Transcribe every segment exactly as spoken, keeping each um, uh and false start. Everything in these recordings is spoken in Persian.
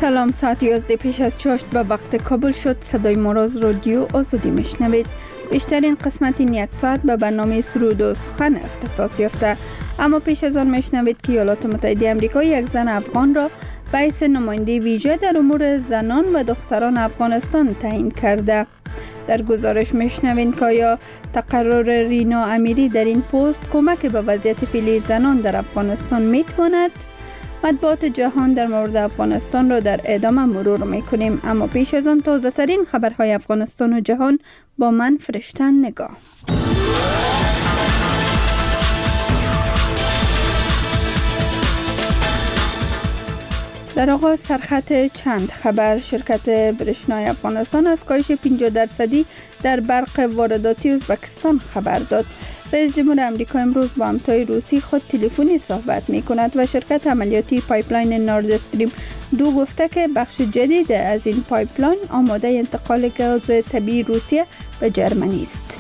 سلام، ساعت یازده پیش از چاشت به وقت کابل شد. صدای ما را از رادیو آزادی میشنوید. بیشترین قسمت این یک ساعت به برنامه سرود و سخن اختصاص یافته، اما پیش از آن میشنوید که ایالات متحده آمریکا یک زن افغان را به حیث نماینده ویژه در امور زنان و دختران افغانستان تعیین کرده. در گزارش میشنوید که آیا تقرر رینا امیری در این پست کمک به وضعیت فعلی زنان در افغانستان میتواند؟ مطبوعات جهان در مورد افغانستان را در ادامه مرور میکنیم، اما پیش از آن تازه ترین خبرهای افغانستان و جهان با من فرشته نگاه. در آغاز سرخط چند خبر. شرکت برشنای افغانستان از کاهش پنجاه درصدی در برق وارداتی ازبکستان خبر داد. رئیس جمهور آمریکا امروز با همتای روسی خود تلفنی صحبت می کند و شرکت عملیاتی پایپلاین نورد استریم دو گفته که بخش جدید از این پایپلاین آماده انتقال گاز طبیعی روسیه به جرمنی است.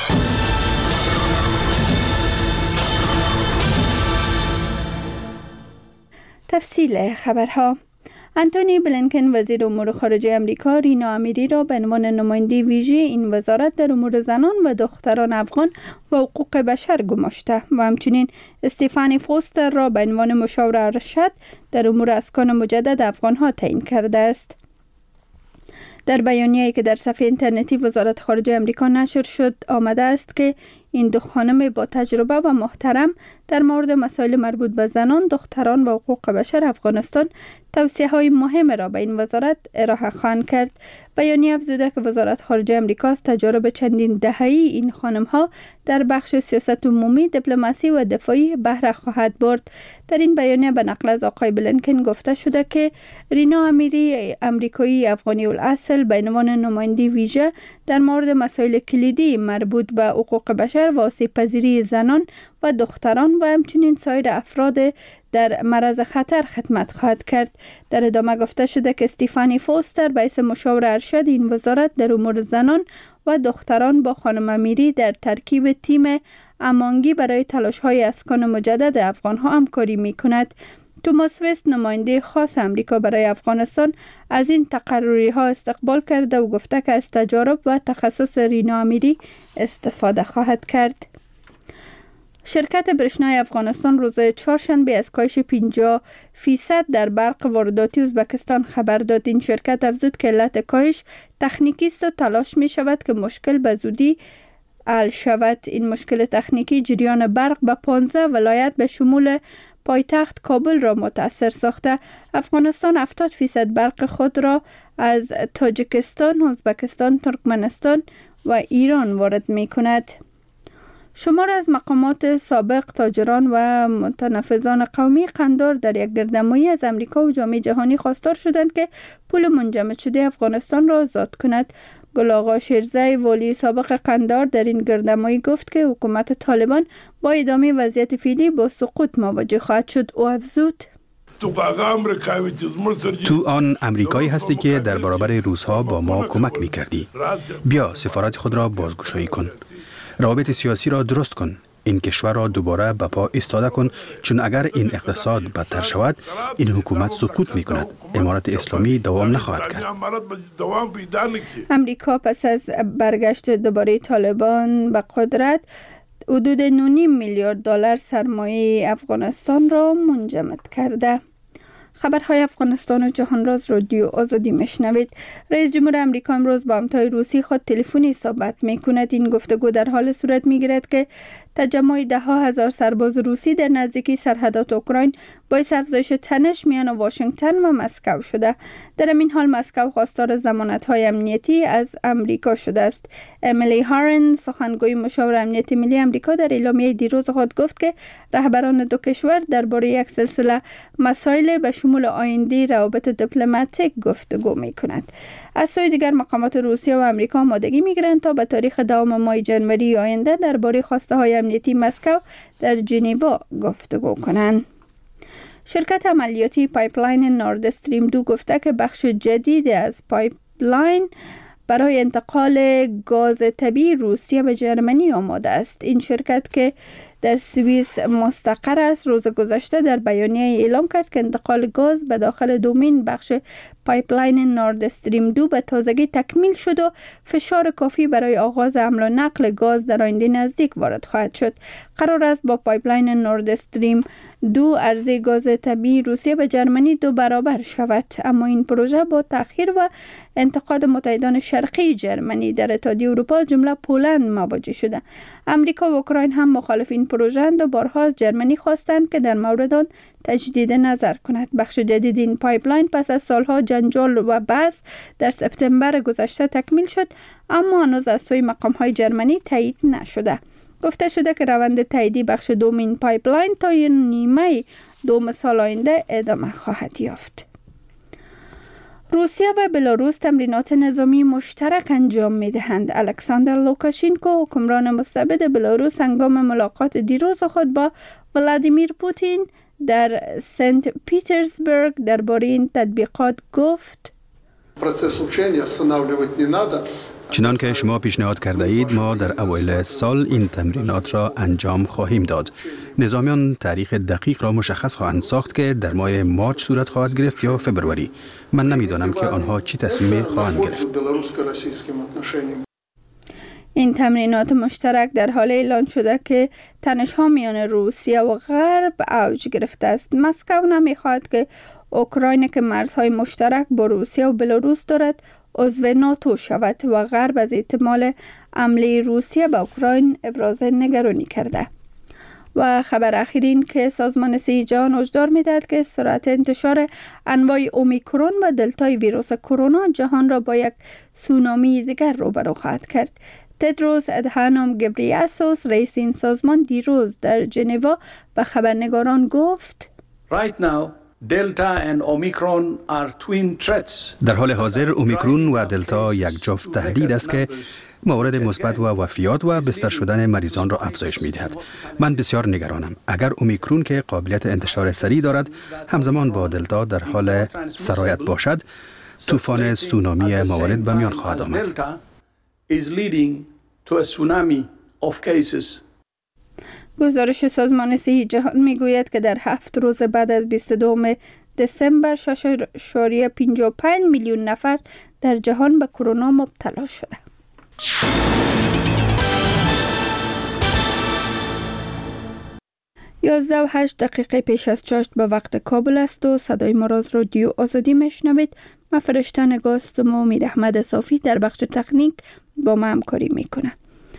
تفصیل خبرها. انتونی بلینکن وزیر امور خارجه آمریکا رینا امیری را به عنوان نماینده ویژه این وزارت در امور زنان و دختران افغان و حقوق بشر گماشته و همچنین استیفانی فوستر را به عنوان مشاور ارشد در امور اسکان مجدد افغانها تعیین کرده است. در بیانیه‌ای که در صفحه اینترنتی وزارت خارجه آمریکا نشر شد آمده است که این دو خانم با تجربه و محترم در مورد مسائل مربوط به زنان، دختران و حقوق بشر افغانستان توصیه‌های مهم را به این وزارت ارائه خواهند کرد. بیانیه افزوده که وزارت خارجه آمریکا از تجارب چندین دهه‌ای این خانم‌ها در بخش سیاست عمومی، دیپلماسی و دفاعی بهره خواهد برد. در این بیانیه به نقل از آقای بلینکن گفته شده که رینا امیری آمریکایی افغانی الاصل به عنوان نماینده ویژه در مورد مسائل کلیدی مربوط به حقوق بشر و آسیب‌پذیری زنان و دختران و همچنین سایر افراد در معرض خطر خدمت خواهد کرد. در ادامه گفته شده که استیفانی فوستر به حیث مشاور ارشد این وزارت در امور زنان و دختران با خانم امیری در ترکیب تیم امانگی برای تلاش‌های اسکان مجدد افغان‌ها همکاری می‌کند. توماس وست نماینده خاص آمریکا برای افغانستان از این تقرری‌ها استقبال کرده و گفته که از تجارب و تخصص رینا امیری استفاده خواهد کرد. شرکت برشنای افغانستان روز چهارشنبه از کاهش پنجاه فیصد در برق وارداتی ازبکستان خبر داد. این شرکت افزود که علت کاهش تکنیکی است و تلاش می شود که مشکل به زودی حل شود. این مشکل تکنیکی جریان برق به پانزده ولایت به شمول پایتخت کابل را متاثر ساخته. افغانستان هفتاد فیصد برق خود را از تاجیکستان، ازبکستان، ترکمنستان و ایران وارد می کند. شمار از مقامات سابق، تاجران و متنفذان قومی قندار در یک گردنمایی از امریکا و جامعه جهانی خواستار شدند که پول منجمد شده افغانستان را آزاد کند. گل آقا شیرزی، والی سابق قندار، در این گردنمایی گفت که حکومت طالبان با ادامه وضعیت فعلی با سقوط مواجه خواهد شد. او افزود: تو آن امریکایی هستی که در برابر روس‌ها با ما کمک می‌کردی. بیا سفارت خود را بازگشایی کن. روابط سیاسی را درست کن. این کشور را دوباره به پا ایستاده کن، چون اگر این اقتصاد بدتر شود این حکومت سقوط می کند. امارت اسلامی دوام نخواهد کرد. امریکا پس از برگشت دوباره طالبان به قدرت حدود نه و نیم میلیارد دلار سرمایه افغانستان را منجمد کرده. خبرهای افغانستان و جهان را از رادیو آزادی میشنوید. رئیس جمهور آمریکا امروز با همتای روسی خود تلفنی صحبت میکند. این گفتگو در حال صورت میگیرد که تجمع ده ها هزار سرباز روسی در نزدیکی سرحدات اوکراین باعث افزایش تنش میان واشنگتن و مسکو شده. در این حال مسکو خواستار ضمانت‌های امنیتی از امریکا شده است. امیلی هارن، سخنگوی مشاور امنیت ملی آمریکا، در اعلامیه دیروز خود گفت که رهبران دو کشور درباره یک سلسله مسائل به شمول آینده روابط دیپلماتیک گفتگو می‌کنند. از سوی دیگر مقامات روسیه و آمریکا آمادگی می‌گیرند تا به تاریخ دوم ماه ژانویه آینده درباره خواسته‌های امنیتی مسکو در ژنو گفتگو کنند. شرکت عملیاتی پایپلاین نورد استریم دو گفته که بخش جدید از پایپلاین برای انتقال گاز طبیعی روسیه به جرمنی آماده است. این شرکت که در سوئیس مستقر است، روز گذشته در بیانیه اعلام کرد که انتقال گاز به داخل دومین بخش پایپلاین نورد استریم دو به تازگی تکمیل شد و فشار کافی برای آغاز حمل و نقل گاز در آینده نزدیک وارد خواهد شد. قرار است با پایپلاین نورد استریم دو عرضه گاز طبیعی روسیه به جرمنی دو برابر شود، اما این پروژه با تأخیر و انتقاد متحدان شرقی جرمنی در اتحادیه اروپا جمله پولند مواجه شده. امریکا و اوکراین هم مخالف این پروژه اند و بارها از جرمنی خواستند که در مورد آن تجدید نظر کند. بخش جدید این پایپلاین پس از سالها جنجال و بحث در سپتامبر گذشته تکمیل شد، اما هنوز از سوی مقام‌های جرمنی تایید نشده. گفته شده که روند تاییدی بخش دومین پایپلاین تا نیمه دوم سال آینده ادامه خواهد یافت. روسیه و بلاروس تمرینات نظامی مشترک انجام می‌دهند. الکساندر لوکاشنکو، حکمران مستبد بلاروس، هنگام ملاقات دیروز خود با ولادیمیر پوتین در سنت پیترزبورگ درباره این تطبیقات گفت: چنان که شما پیشنهاد کرده اید، ما در اوایل سال این تمرینات را انجام خواهیم داد. نظامیان تاریخ دقیق را مشخص خواهند ساخت که در ماه مارچ صورت خواهد گرفت یا فبروری. من نمیدانم که آنها چی تصمیم خواهند گرفت. این تمرینات مشترک در حال اعلان شده که تنش‌ها میان روسیه و غرب اوج گرفته است. مسکو نمی‌خواهد که اوکراین که مرزهای مشترک با روسیه و بلاروس دارد عضو ناتو شود و غرب از احتمال حمله روسیه به اوکراین ابراز نگرانی کرده. و خبر اخیر این که سازمان صحت جهان هشدار می‌دهد که سرعت انتشار انواع اومیکرون و دلتای ویروس کرونا جهان را با یک سونامی دیگر روبرو خواهد کرد. تدروس ادهانوم گبریاسوس، رئیس این سازمان، دیروز در ژنو به خبرنگاران گفت: Right now, Delta and Omicron are twin threats. در حال حاضر اومیکرون و دلتا یک جفت تهدید است که موارد مثبت و وفیات و بستر شدن مریضان را افزایش می‌دهد. من بسیار نگرانم. اگر اومیکرون که قابلیت انتشار سریع دارد همزمان با دلتا در حال سرایت باشد، طوفان سونامی موارد به میان خواهد آمد. گزارش سازمان صحت جهان میگوید که در هفت روز بعد از بیست و دوم دسامبر شش ممیز پنجاه و پنج میلیون نفر در جهان به کرونا مبتلا شده. یازده و هشت دقیقه پیش از چاشت به وقت کابل است و صدای ما را از رادیو آزادی میشنوید. من فرشته نگاستم و امید احمد صافی در بخش تکنیک با ما همکاری میکنه.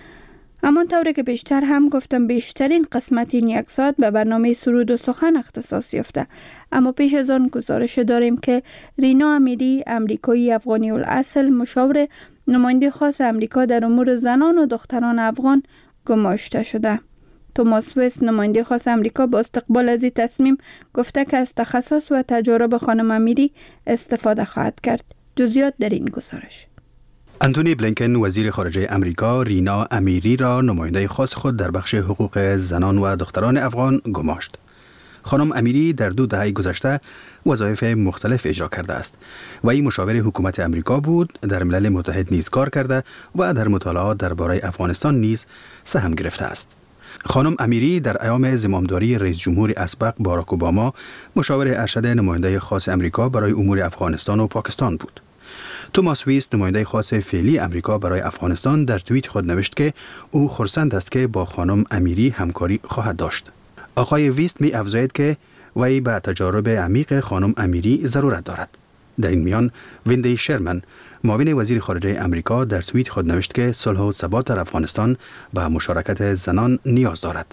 اما طوری که بیشتر هم گفتم، بیشترین قسمت این یک ساعت به برنامه سرود و سخن اختصاص یافته. اما پیش از آن گزارش داریم که رینا امیری، امریکایی افغانی الاصل، مشاور نماینده خاص امریکا در امور زنان و دختران افغان گماشته شده. توماس وست، نماینده خاص امریکا، با استقبال از این تصمیم گفته که از تخصص و تجارب خانم امیری استفاده خواهد کرد. جزئیات در این گزارش. انتونی بلینکن، وزیر خارجه امریکا، رینا امیری را نماینده خاص خود در بخش حقوق زنان و دختران افغان گماشت. خانم امیری در دو دهه گذشته وظایف مختلف اجرا کرده است و این مشاور حکومت امریکا بود، در ملل متحد نیز کار کرده و در مطالعات درباره افغانستان نیز سهم گرفته است. خانم امیری در ایام زمامداری رئیس جمهور اسبق باراک اوباما مشاور ارشد نماینده خاص امریکا برای امور افغانستان و پاکستان بود. توماس ویست، نماینده خاص فعلی امریکا برای افغانستان، در توییت خود نوشت که او خرسند است که با خانم امیری همکاری خواهد داشت. آقای ویست می افزاید که وی به تجارب عمیق خانم امیری ضرورت دارد. در این میان ویندی شرمن، معاون وزیر خارجه امریکا، در توییت خود نوشت که صلح و ثبات در افغانستان به مشارکت زنان نیاز دارد.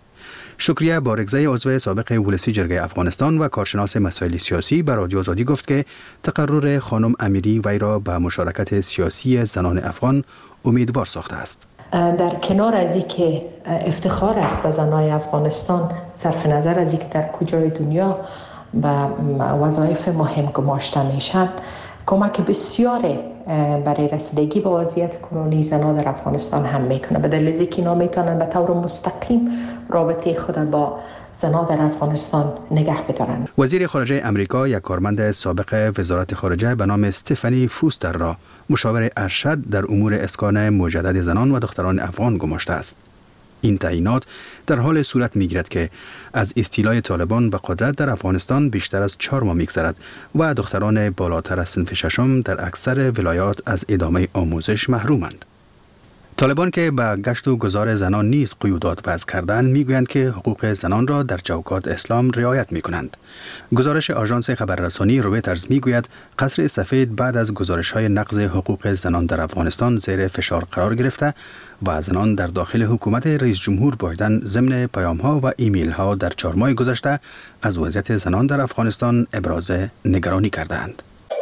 شکریه بارگزی، عضو سابق ولسی جرگه افغانستان و کارشناس مسائل سیاسی، به رادیو آزادی گفت که تقرر خانم امیری وی را به مشارکت سیاسی زنان افغان امیدوار ساخته است. در کنار از اینکه افتخار است به زنان افغانستان، صرف نظر از اینکه در کجای دنیا به وظایف مهم گماشته میشن، کمک بسیار برای رسیدگی به وضعیت کنونی زنان در افغانستان هم میکنه. به دلیل اینکه اینا میتونن به طور مستقیم رابطه خود با زنان در افغانستان نگه بدارن. وزیر خارجه امریکا یک کارمند سابق وزارت خارجه به نام استفانی فوستر را مشاور ارشد در امور اسکان مجدد زنان و دختران افغان گماشته است. این تعیینات در حال صورت می‌گیرد که از استیلای طالبان به قدرت در افغانستان بیشتر از چهار ماه می‌گذرد و دختران بالاتر از صنف ششم در اکثر ولایات از ادامه آموزش محرومند. طالبان که به گشت و گذار زنان نیز قیودات وضع کردند میگویند که حقوق زنان را در چوکات اسلام رعایت میکنند. گزارش آژانس خبررسانی رویترز میگوید قصر سفید بعد از گزارش‌های نقض حقوق زنان در افغانستان زیر فشار قرار گرفته و زنان در داخل حکومت رئیس جمهور بایدن ضمن پیام‌ها و ایمیل‌ها در چهار ماه گذشته از وضعیت زنان در افغانستان ابراز نگرانی کردند.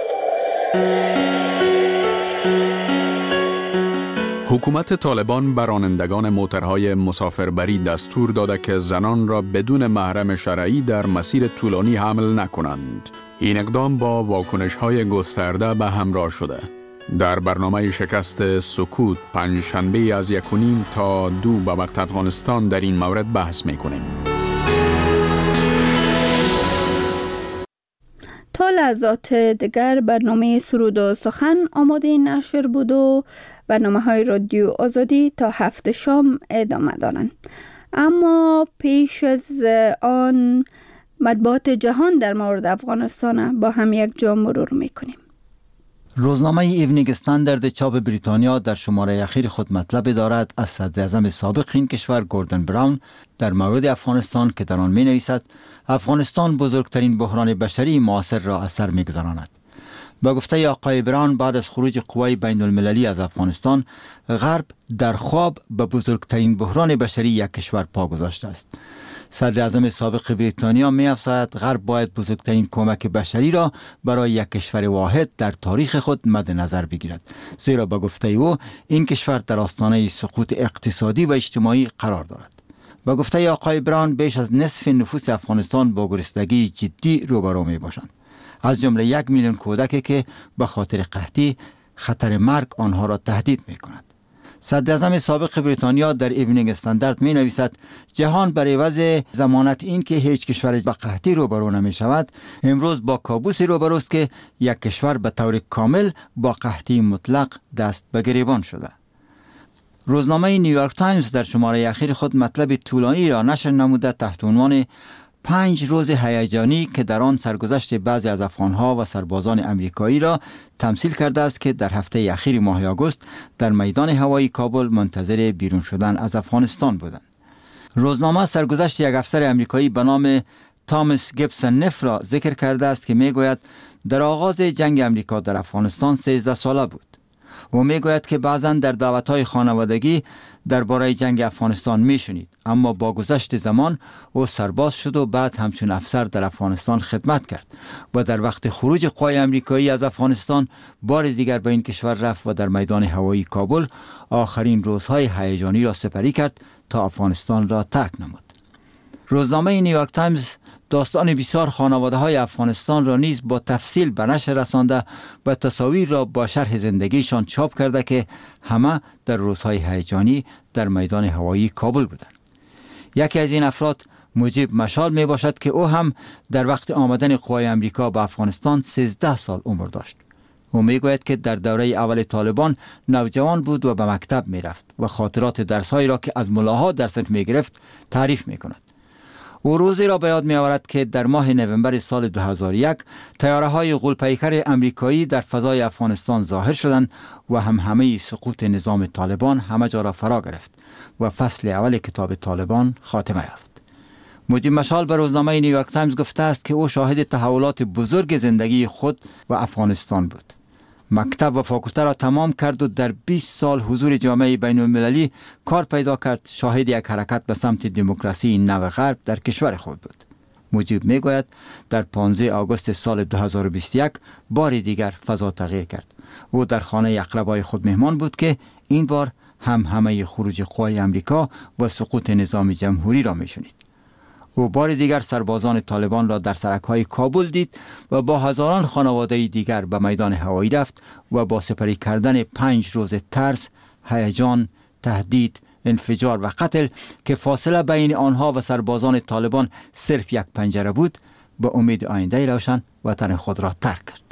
حکومت طالبان به رانندگان موترهای مسافربری دستور داده که زنان را بدون محرم شرعی در مسیر طولانی حمل نکنند. این اقدام با واکنش‌های گسترده به همراه شده. در برنامه شکست سکوت پنجشنبه از یک و نیم تا دو به وقت افغانستان در این مورد بحث می‌کنیم. تا لحظات دیگر برنامه سرود و سخن آماده نشر بود و برنامه های رادیو آزادی تا هفت شام ادامه دارند. اما پیش از آن مطبوعات جهان در مورد افغانستان با هم یک جا مرور میکنیم. روزنامه ایونینگ استاندارد چاپ بریتانیا در شماره اخیر خود مطلب دارد از صدر اعظم سابق این کشور گوردن براون در مورد افغانستان که در آن می نویسد افغانستان بزرگترین بحران بشری معاصر را از سر می گذراند. با گفته آقای براون بعد از خروج قوای بین المللی از افغانستان، غرب در خواب به بزرگترین بحران بشری یک کشور پا گذاشته است. صدر اعظم سابق بریتانیا می افزاید غرب باید بزرگترین کمک بشری را برای یک کشور واحد در تاریخ خود مد نظر بگیرد، زیرا با گفته او این کشور در آستانه سقوط اقتصادی و اجتماعی قرار دارد. با گفته آقای براون بیش از نصف نفوس افغانستان با گرسنگی جدی روبرو می باشند، از جمله یک میلیون کودکی که به خاطر قحطی خطر مرگ آنها را تهدید می کند. صدر اعظم سابق بریتانیا در ایونینگ استاندارد می نویسد جهان بر عوض ضمانت این که هیچ کشور با قحطی روبرو نمی شود، امروز با کابوسی روبروست که یک کشور به طور کامل با قحطی مطلق دست به گریبان شده. روزنامه نیویورک تایمز در شماره اخیر خود مطلب طولانی را نشر نموده تحت عنوان پنج روز هیجانی که در آن سرگذشت بعضی از افغانها و سربازان امریکایی را تمثیل کرده است که در هفته اخیر ماه آگوست در میدان هوایی کابل منتظر بیرون شدن از افغانستان بودند. روزنامه سرگذشت یک افسر امریکایی به نام تامس گیبسون نف را ذکر کرده است که میگوید در آغاز جنگ امریکا در افغانستان سیزده ساله بود. و میگوید که بعضا در دعوت‌های خانوادگی درباره جنگ افغانستان میشنید، اما با گذشت زمان او سرباز شد و بعد همچون افسر در افغانستان خدمت کرد و در وقت خروج قوای امریکایی از افغانستان بار دیگر به این کشور رفت و در میدان هوایی کابل آخرین روزهای هیجانی را سپری کرد تا افغانستان را ترک نمود. روزنامه نیویورک تایمز داستان بسیار خانواده های افغانستان را نیز با تفصیل به نشر رسانده و تصاویر را با شرح زندگیشان چاپ کرده که همه در روزهای هیجانی در میدان هوایی کابل بودند. یکی از این افراد مجیب مشال می باشد که او هم در وقت آمدن قوای امریکا به افغانستان سیزده سال عمر داشت. او می گوید که در دوره اول طالبان نوجوان بود و به مکتب می رفت و خاطرات درسهایی را که از ملاها در صنف می گرفت تعریف می کند. او روزی را به یاد می آورد که در ماه نوامبر سال دو هزار و یک طیاره های غول‌پیکر امریکایی در فضای افغانستان ظاهر شدند و هم همه سقوط نظام طالبان همه جا را فرا گرفت و فصل اول کتاب طالبان خاتمه یافت. مجیب مشال به روزنامه نیویورک تایمز گفته است که او شاهد تحولات بزرگ زندگی خود و افغانستان بود. مکتب و فاکولته را تمام کرد و در بیست سال حضور جامعه بین المللی کار پیدا کرد. شاهد یک حرکت به سمت دموکراسی نو غرب در کشور خود بود. مجیب میگوید در پانزده آگوست سال دو هزار و بیست و یک بار دیگر فضا تغییر کرد. او در خانه اقربای خود مهمان بود که این بار هم همه خروج قوای امریکا و سقوط نظام جمهوری را میشنید. او بار دیگر سربازان طالبان را در سرک‌های کابل دید و با هزاران خانواده دیگر به میدان هوایی رفت و با سپری کردن پنج روز ترس، هیجان، تهدید، انفجار و قتل که فاصله بین آنها و سربازان طالبان صرف یک پنجره بود، با امید آینده روشن وطن خود را ترک کرد.